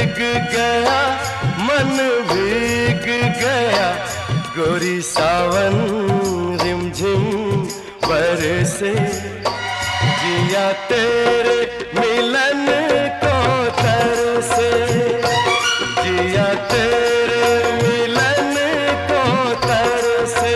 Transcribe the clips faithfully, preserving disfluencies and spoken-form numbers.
भीग गया, मन भीग गया, गोरी सावन रिमझिम बरसे, जिया तेरे मिलन को तरसे, जिया तेरे मिलन को तरसे।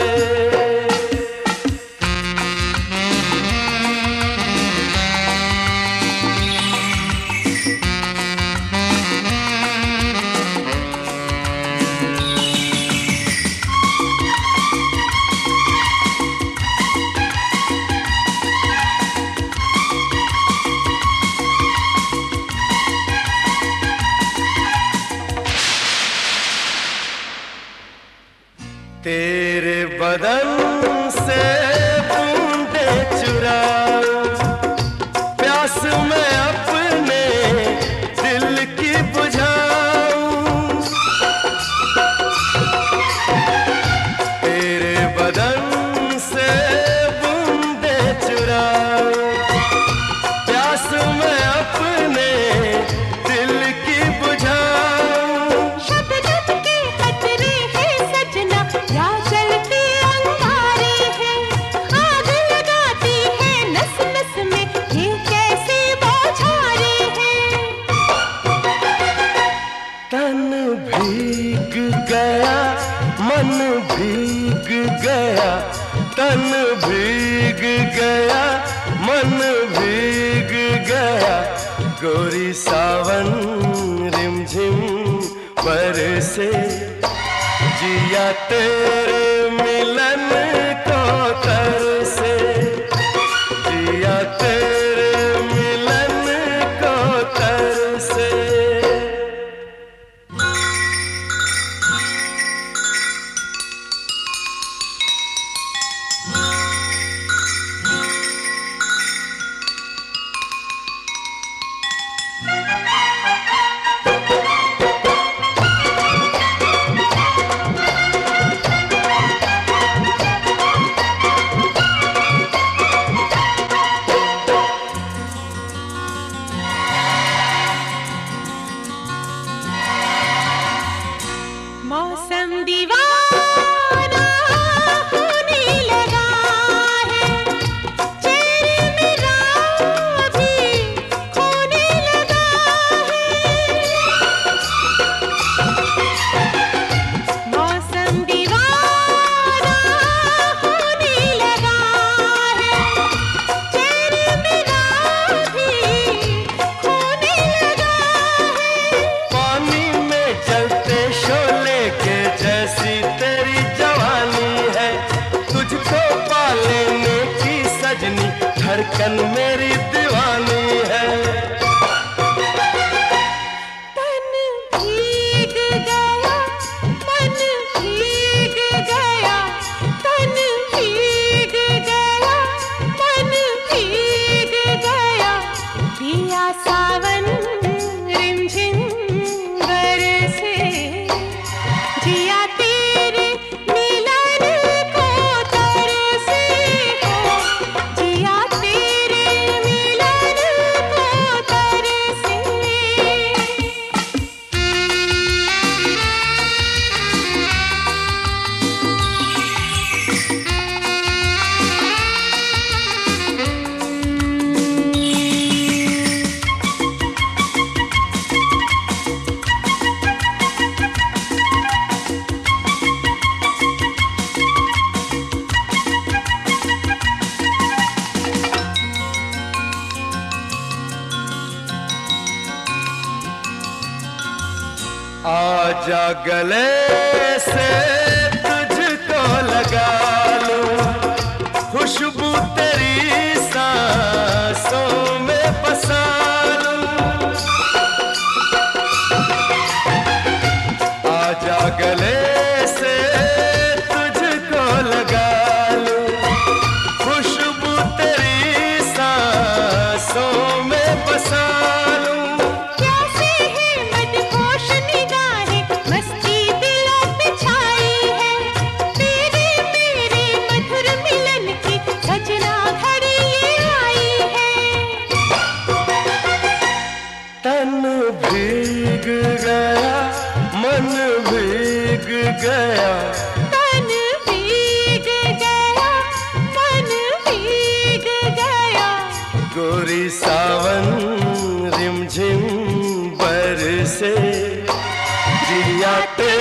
तेरे बदन से बूंदे चुराऊं, प्यास मैं अपने दिल की बुझाऊं, तेरे बदन से बूंदे चुराऊं, प्यास मैं अपने दिल की बुझाऊं। शबनम के कतरे हैं सजना, या जलती अंगारे हैं, आग लगाती है नस नस में, ये कैसे बौछारे हैं। तन भीग गया, मन भीग गया, तन भीग गया, मन भीग गया, गोरी सावन रिमझिम बरसे, जिया तेरे मिलन को तरसे, जिया तेरे मिलन को तरसे। मौसम दीवाना होने लगा है, चेहरे मेरा भी खोने लगा है। मौसम दीवाना होने लगा है, चेहरे मेरा भी खोने लगा है। पानी में जलते शोले के जैसी तेरी जवानी है, तुझको पा लेने की सजनी धड़कन मेरी दीवानी है। तन भीग गया, मन भीग गया, तन भीग गया, मन भीग गया, पिया सावन रिमझिम बरसे, जिया तेरे मिलन को तरसे, जिया तेरे मिलन को तरसे। आजा गले से तुझको लगा लूं, खुशबू तेरी सांसों में बसा लूं। आजा गले से तुझको लगा लूं, खुशबू तेरी सांसों में बसा लूं। कैसे है मदहोश निगाहें, मस्ती दिलों पे छाई है, तेरे मेरे मधुर मिलन की सजना घड़ी ये आई है। तन भीग गया, मन भीग गया, मन भीग गया। गोरी सावन रिमझिम बरसे, जिया तेरा